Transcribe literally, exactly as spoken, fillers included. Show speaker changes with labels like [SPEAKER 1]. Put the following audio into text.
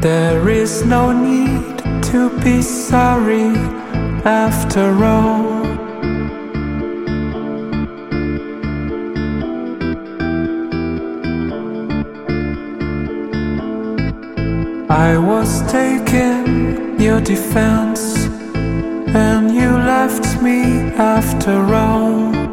[SPEAKER 1] There is no need to be sorry after all. I was taking your defense, and you left me after all.